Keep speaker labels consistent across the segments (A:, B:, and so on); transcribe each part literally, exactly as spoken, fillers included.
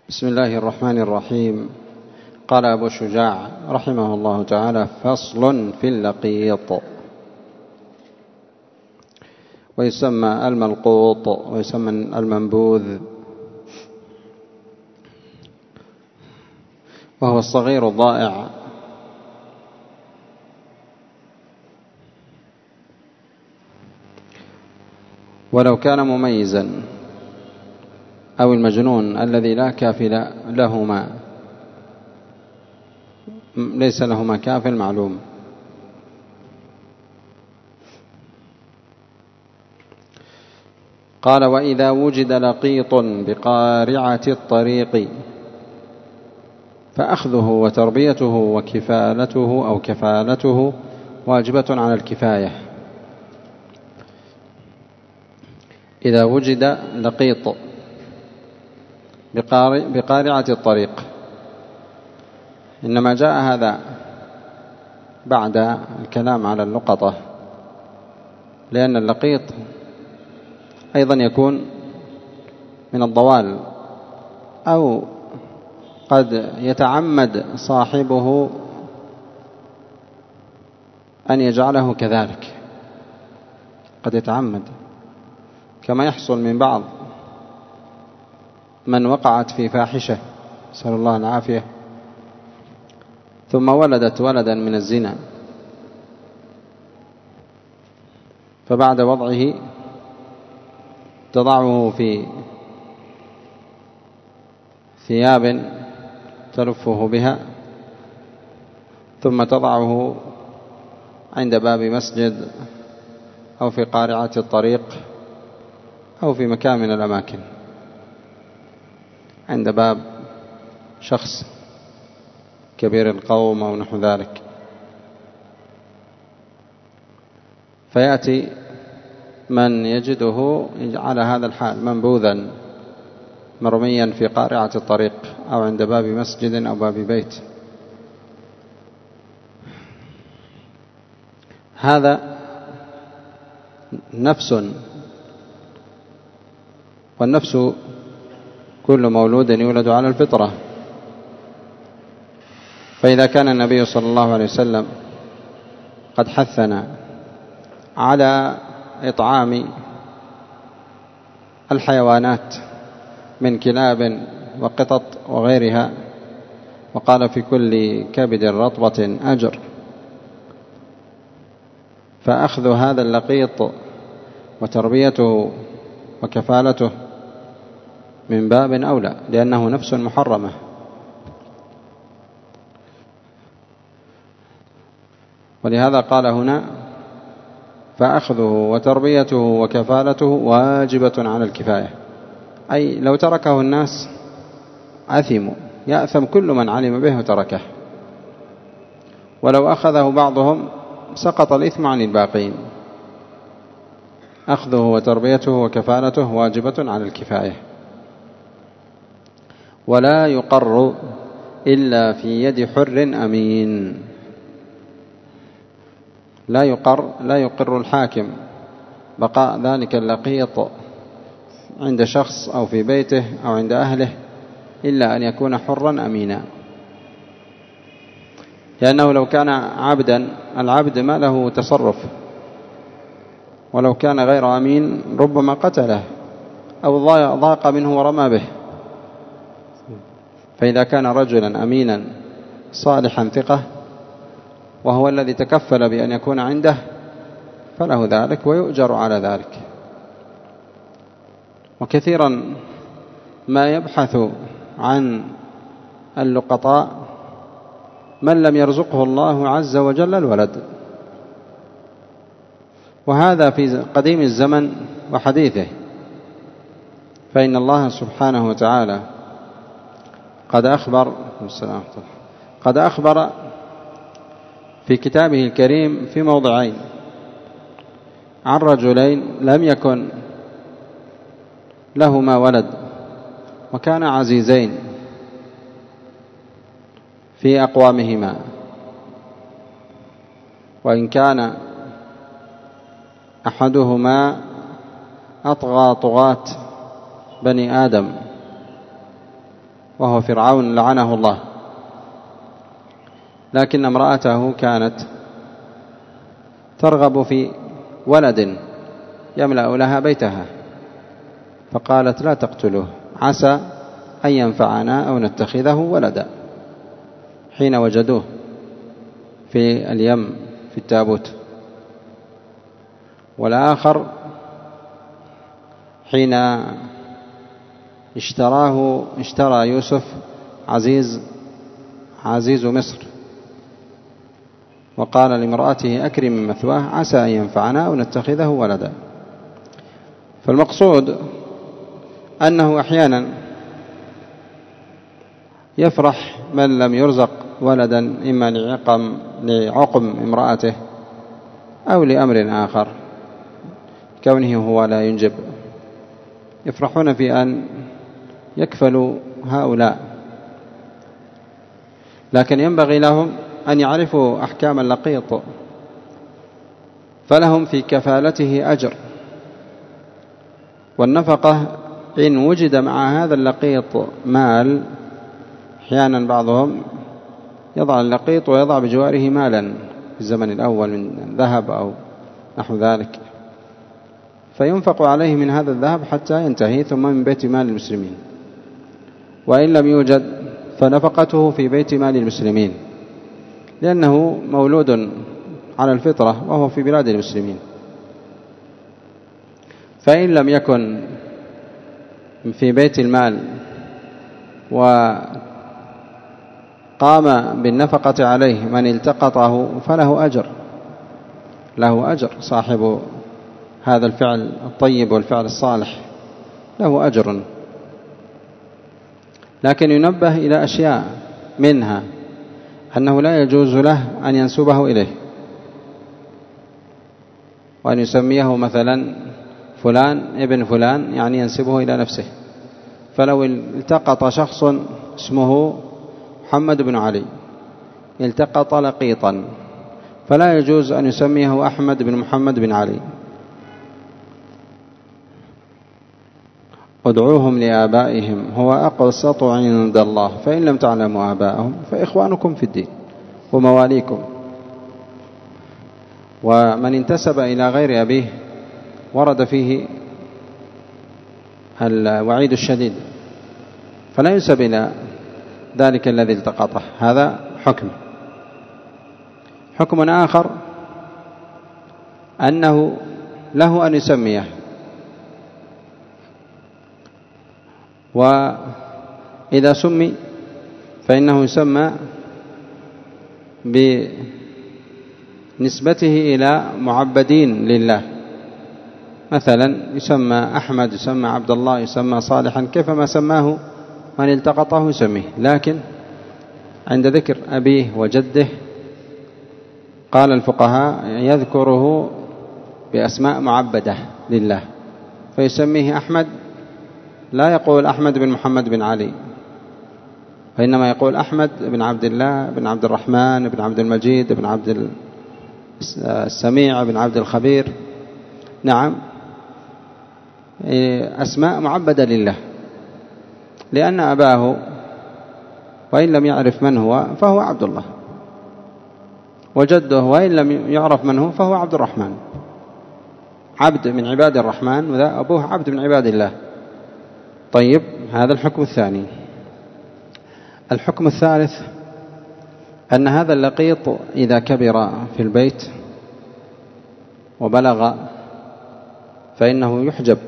A: بسم الله الرحمن الرحيم. قال أبو شجاع رحمه الله تعالى: فصل في اللقيط. ويسمى الملقوط ويسمى المنبوذ، وهو الصغير الضائع ولو كان مميزا، أو المجنون الذي لا كافل لهما، ليس لهما كافل معلوم. قال: وإذا وجد لقيط بقارعة الطريق فأخذه وتربيته وكفالته أو كفالته واجبة على الكفاية. إذا وجد لقيط بقارعة الطريق، إنما جاء هذا بعد الكلام على اللقطة، لأن اللقيط أيضا يكون من الضوال، أو قد يتعمد صاحبه أن يجعله كذلك، قد يتعمد، كما يحصل من بعض من وقعت في فاحشة، نسأل الله العافية، ثم ولدت ولدا من الزنا، فبعد وضعه تضعه في ثياب تلفه بها، ثم تضعه عند باب مسجد أو في قارعة الطريق أو في مكان من الأماكن، عند باب شخص كبير القوم أو نحو ذلك، فيأتي من يجده على هذا الحال منبوذا مرميا في قارعة الطريق أو عند باب مسجد أو باب بيت. هذا نفس، والنفس كل مولود يولد على الفطرة، فإذا كان النبي صلى الله عليه وسلم قد حثنا على إطعام الحيوانات من كلاب وقطط وغيرها، وقال: في كل كبد رطبة أجر، فأخذ هذا اللقيط وتربيته وكفالته من باب أولى، لأنه نفس محرمة. ولهذا قال هنا: فأخذه وتربيته وكفالته واجبة على الكفاية، أي لو تركه الناس أثموا، يأثم كل من علم به وتركه، ولو أخذه بعضهم سقط الإثم عن الباقين. أخذه وتربيته وكفالته واجبة على الكفاية، ولا يقر إلا في يد حر أمين. لا يقر لا يقر الحاكم بقاء ذلك اللقيط عند شخص أو في بيته أو عند أهله إلا أن يكون حرا أمينا، لأنه لو كان عبدا، العبد ما له تصرف، ولو كان غير أمين ربما قتله أو ضاق منه ورمى به. فإذا كان رجلا أمينا صالحا ثقة، وهو الذي تكفل بأن يكون عنده، فله ذلك ويؤجر على ذلك. وكثيرا ما يبحث عن اللقطاء من لم يرزقه الله عز وجل الولد، وهذا في قديم الزمن وحديثه، فإن الله سبحانه وتعالى قد أخبر قد أخبر في كتابه الكريم في موضعين عن رجلين لم يكن لهما ولد، وكانا عزيزين في أقوامهما، وإن كان أحدهما أطغى طغاة بني آدم، وهو فرعون لعنه الله، لكن امرأته كانت ترغب في ولد يملأ لها بيتها، فقالت لا تقتلوه عسى أن ينفعنا أو نتخذه ولدا، حين وجدوه في اليم في التابوت. والآخر حين اشتراه اشترى يوسف عزيز عزيز مصر، وقال لامرأته أكرم من مثواه عسى أن ينفعنا أو نتخذه ولدا. فالمقصود أنه أحيانا يفرح من لم يرزق ولدا إما لعقم, لعقم امرأته أو لأمر آخر، كونه هو لا ينجب، يفرحون في أن يكفلوا هؤلاء، لكن ينبغي لهم أن يعرفوا أحكام اللقيط، فلهم في كفالته أجر. والنفقة إن وجد مع هذا اللقيط مال، أحيانا بعضهم يضع اللقيط ويضع بجواره مالا في الزمن الأول من ذهب أو نحو ذلك، فينفق عليه من هذا الذهب حتى ينتهي، ثم من بيت مال المسلمين. وإن لم يوجد فنفقته في بيت مال المسلمين، لأنه مولود على الفطرة وهو في بلاد المسلمين. فإن لم يكن في بيت المال وقام بالنفقة عليه من التقطه فله أجر، له أجر صاحب هذا الفعل الطيب والفعل الصالح له أجر. لكن ينبه إلى أشياء، منها أنه لا يجوز له أن ينسبه إليه وأن يسميه مثلا فلان ابن فلان، يعني ينسبه إلى نفسه. فلو التقط شخص اسمه محمد بن علي، التقط لقيطا، فلا يجوز أن يسميه أحمد بن محمد بن علي. ادعوهم لآبائهم هو أقسط عند الله فإن لم تعلموا آباءهم فإخوانكم في الدين ومواليكم. ومن انتسب إلى غير أبيه ورد فيه الوعيد الشديد، فلا ينسب إلى ذلك الذي التقطه. هذا حكم. حكم آخر أنه له أن يسميه، وإذا سمي فإنه يسمى بنسبته إلى معبدين لله، مثلا يسمى أحمد، يسمى عبد الله، يسمى صالحا، كيفما سماه من التقطه يسميه. لكن عند ذكر أبيه وجده قال الفقهاء يذكره بأسماء معبدة لله، فيسميه أحمد، لا يقول أحمد بن محمد بن علي، وإنما يقول أحمد بن عبد الله بن عبد الرحمن بن عبد المجيد بن عبد السميع بن عبد الخبير. نعم، أسماء معبدة لله، لأن أباه وإن لم يعرف من هو فهو عبد الله، وجده وإن لم يعرف من هو فهو عبد الرحمن، عبد من عباد الرحمن، وذا أبوه عبد من عباد الله. طيب، هذا الحكم الثاني. الحكم الثالث أن هذا اللقيط إذا كبر في البيت وبلغ فإنه يحجب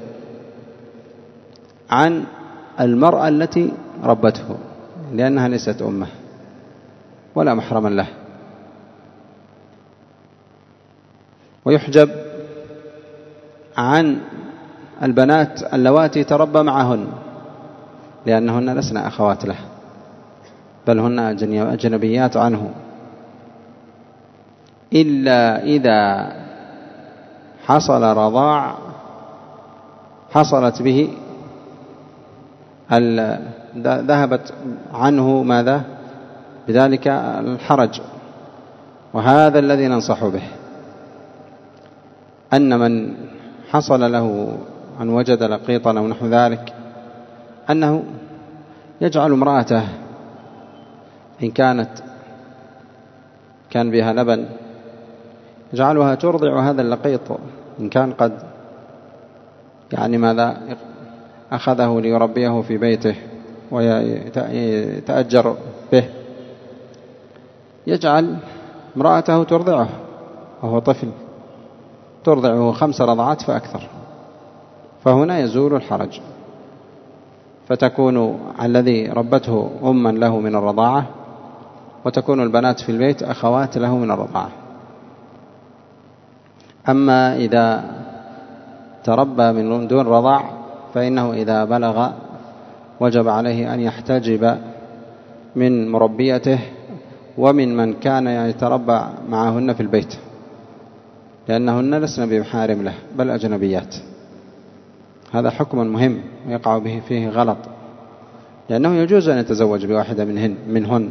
A: عن المرأة التي ربته، لأنها ليست أمه ولا محرما له، ويحجب عن البنات اللواتي تربى معهن، لأنهن لسن أخوات له، بل هن أجنبيات عنه، إلا إذا حصل رضاع حصلت به ذهبت عنه ماذا بذلك الحرج. وهذا الذي ننصح به، أن من حصل له أن وجد لقيطا أو نحو ذلك أنه يجعل امرأته إن كانت كان بها لبن يجعلها ترضع هذا اللقيط إن كان قد يعني ماذا أخذه ليربيه في بيته ويتأجر به، يجعل امرأته ترضعه وهو طفل، ترضعه خمس رضعات فأكثر، فهنا يزول الحرج، فتكون الذي ربته أما له من الرضاعة، وتكون البنات في البيت أخوات له من الرضاعة. أما إذا تربى من دون رضاع فإنه إذا بلغ وجب عليه أن يحتجب من مربيته ومن من كان يتربى معهن في البيت، لأنهن لسن بمحارم له بل أجنبيات. هذا حكم مهم ويقع به فيه غلط، لأنه يجوز أن يتزوج بواحدة منهن, منهن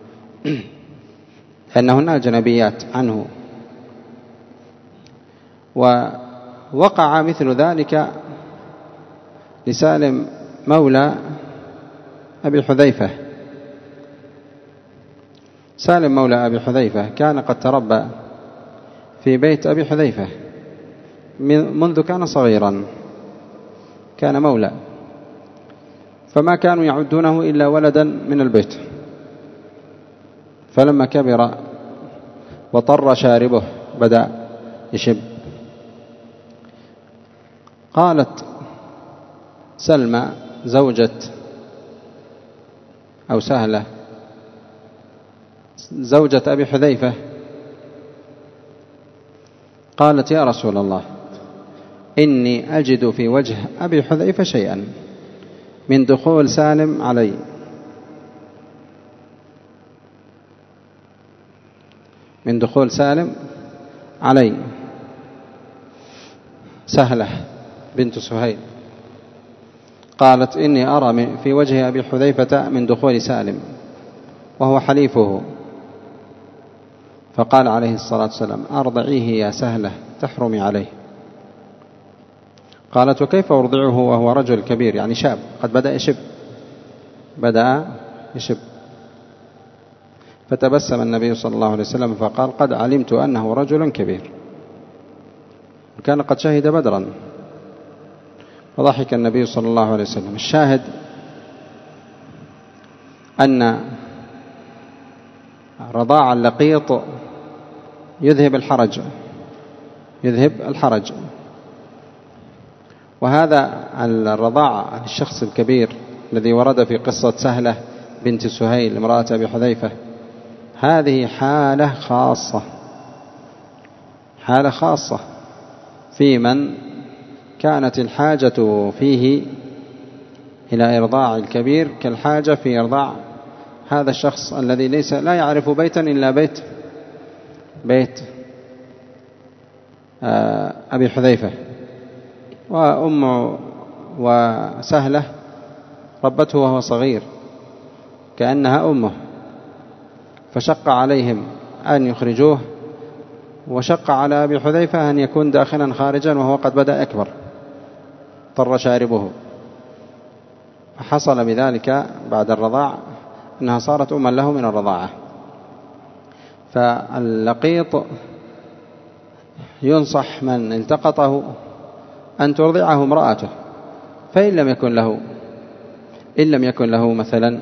A: لأنهن أجنبيات عنه. ووقع مثل ذلك لسالم مولى أبي حذيفة. سالم مولى أبي حذيفة كان قد تربى في بيت أبي حذيفة منذ كان صغيرا، كان مولى، فما كانوا يعدونه إلا ولدا من البيت. فلما كبر وطر شاربه بدأ يشب، قالت سلمى زوجة أو سهلة زوجة أبي حذيفة، قالت يا رسول الله إني أجد في وجه أبي حذيفة شيئا من دخول سالم علي، من دخول سالم علي سهلة بنت سهيل. قالت إني أرى في وجه أبي حذيفة من دخول سالم وهو حليفه. فقال عليه الصلاة والسلام أرضعيه يا سهلة تحرمي عليه. قالت وكيف أرضعه وهو رجل كبير يعني شاب قد بدأ يشب بدأ يشب فتبسم النبي صلى الله عليه وسلم فقال قد علمت أنه رجل كبير، وكان قد شهد بدرا. وضحك النبي صلى الله عليه وسلم. الشاهد أن رضاع اللقيط يذهب الحرج يذهب الحرج وهذا الرضاع الشخص الكبير الذي ورد في قصة سهلة بنت سهيل امرأة أبي حذيفة، هذه حالة خاصة حالة خاصة في من كانت الحاجة فيه إلى إرضاع الكبير كالحاجة في إرضاع هذا الشخص الذي ليس لا يعرف بيتا إلا بيت بيت أبي حذيفة. وأم وسهلة ربته وهو صغير كأنها أمه، فشق عليهم أن يخرجوه، وشق على أبي حذيفة أن يكون داخلا خارجا وهو قد بدأ يكبر طر شاربه. فحصل بذلك بعد الرضاع أنها صارت أما له من الرضاعة. فاللقيط ينصح من التقطه أن ترضعه امرأته، فإن لم يكن له إن لم يكن له مثلا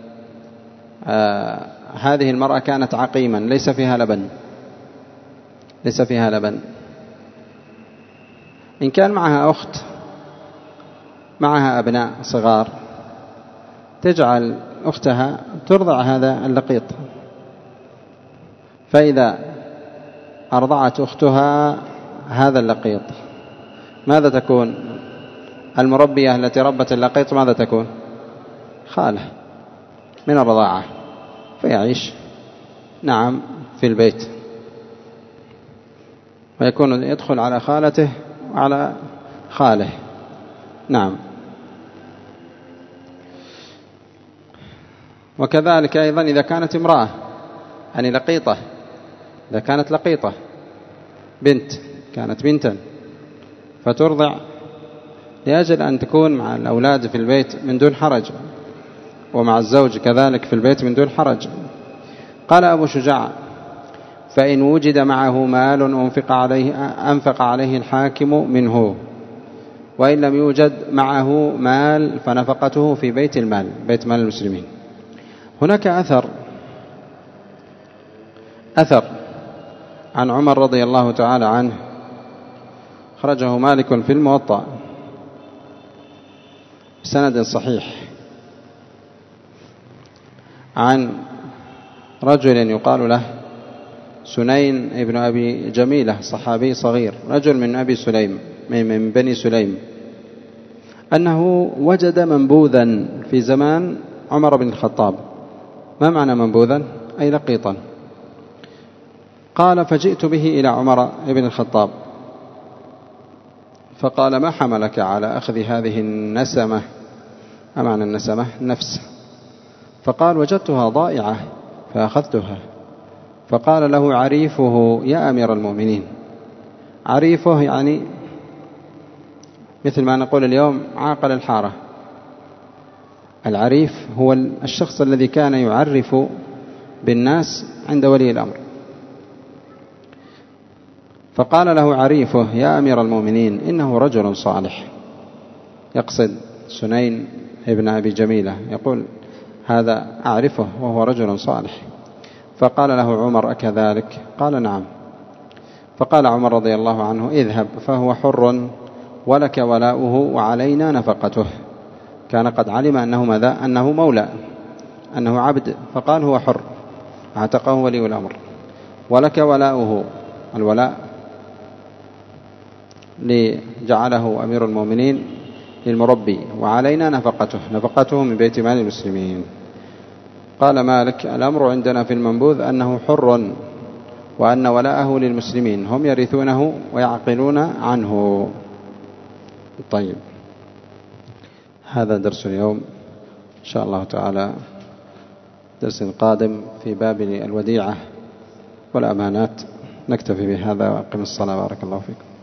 A: آه هذه المرأة كانت عقيما ليس فيها لبن ليس فيها لبن إن كان معها أخت معها أبناء صغار تجعل أختها ترضع هذا اللقيط، فإذا أرضعت أختها هذا اللقيط ماذا تكون؟ المربية التي ربت اللقيط ماذا تكون؟ خالة من الرضاعة، فيعيش نعم في البيت ويكون يدخل على خالته وعلى خاله. نعم. وكذلك أيضا إذا كانت امرأة يعني لقيطة، إذا كانت لقيطة بنت كانت بنتا فترضع لأجل أن تكون مع الأولاد في البيت من دون حرج، ومع الزوج كذلك في البيت من دون حرج. قال أبو شجاع: فإن وجد معه مال أنفق عليه, أنفق عليه الحاكم منه، وإن لم يوجد معه مال فنفقته في بيت المال، بيت مال المسلمين. هناك أثر أثر عن عمر رضي الله تعالى عنه خرجه مالك في الموطأ بسند صحيح عن رجل يقال له سنين ابن أبي جميلة، صحابي صغير، رجل من أبي سليم من بني سليم، أنه وجد منبوذا في زمان عمر بن الخطاب. ما معنى منبوذا؟ أي لقيطا. قال: فجئت به إلى عمر بن الخطاب فقال: ما حملك على أخذ هذه النسمة؟ ما معنى النسمة؟ النفس. فقال: وجدتها ضائعة فأخذتها. فقال له عريفه: يا أمير المؤمنين. عريفه يعني مثل ما نقول اليوم عاقل الحارة. العريف هو الشخص الذي كان يعرف بالناس عند ولي الأمر. فقال له عريفه: يا أمير المؤمنين، إنه رجل صالح. يقصد سنين ابن أبي جميلة، يقول: هذا أعرفه وهو رجل صالح. فقال له عمر: أكذلك؟ قال: نعم. فقال عمر رضي الله عنه: اذهب فهو حر ولك ولاؤه وعلينا نفقته. كان قد علم أنه ماذا؟ أنه مولى، أنه عبد، فقال: هو حر، اعتقه ولي الأمر، ولك ولاؤه، الولاء لجعله أمير المؤمنين للمربي، وعلينا نفقته، نفقته من بيت مال المسلمين. قال مالك: الأمر عندنا في المنبوذ أنه حر، وأن ولاءه للمسلمين، هم يرثونه ويعقلون عنه. طيب، هذا درس اليوم، إن شاء الله تعالى درس قادم في باب الوديعة والأمانات. نكتفي بهذا وأقم الصلاة. بارك الله فيكم.